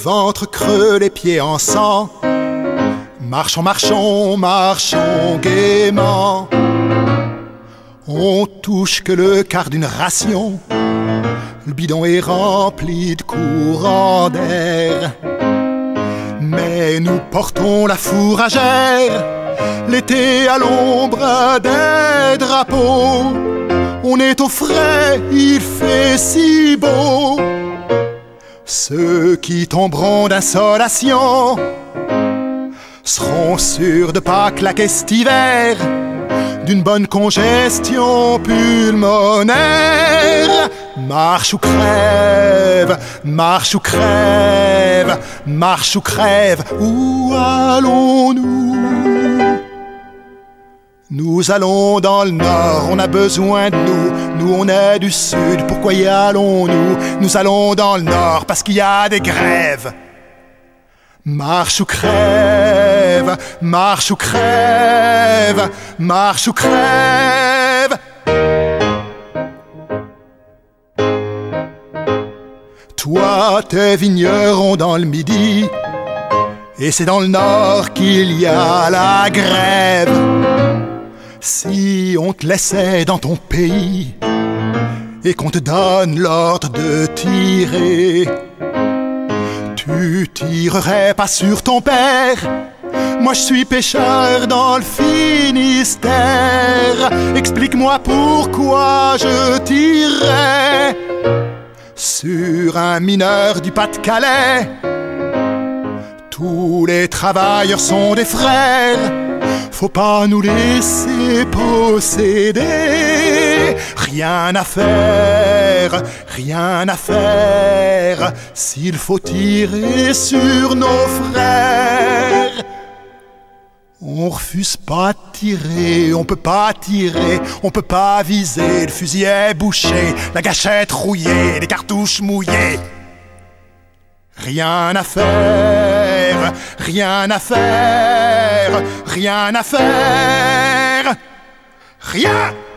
ventre creux, les pieds en sang. Marchons, marchons, marchons gaiement. On touche que le quart d'une ration. Le bidon est rempli de courants d'air. Mais nous portons la fourragère. L'été à l'ombre des drapeaux. On est au frais, il fait si beau. Ceux qui tomberont d'insolation seront sûrs de pas claquer cet hiver d'une bonne congestion pulmonaire. Marche ou crève, marche ou crève, marche ou crève, où allons-nous? Nous allons dans le nord, on a besoin de nous. Nous on est du sud, pourquoi y allons-nous? Nous allons dans le nord parce qu'il y a des grèves. Marche ou crève, marche ou crève, marche ou crève. Toi, tes vignerons dans le midi, et c'est dans le nord qu'il y a la grève. Si on te laissait dans ton pays et qu'on te donne l'ordre de tirer, tu tirerais pas sur ton père? Moi je suis pêcheur dans le Finistère. Explique-moi pourquoi je tirerais sur un mineur du Pas-de-Calais. Tous les travailleurs sont des frères. Faut pas nous laisser posséder. Rien à faire, rien à faire. S'il faut tirer sur nos frères, on refuse pas de tirer, on peut pas tirer, on peut pas viser. Le fusil est bouché, la gâchette rouillée, les cartouches mouillées. Rien à faire, rien à faire, rien à faire, rien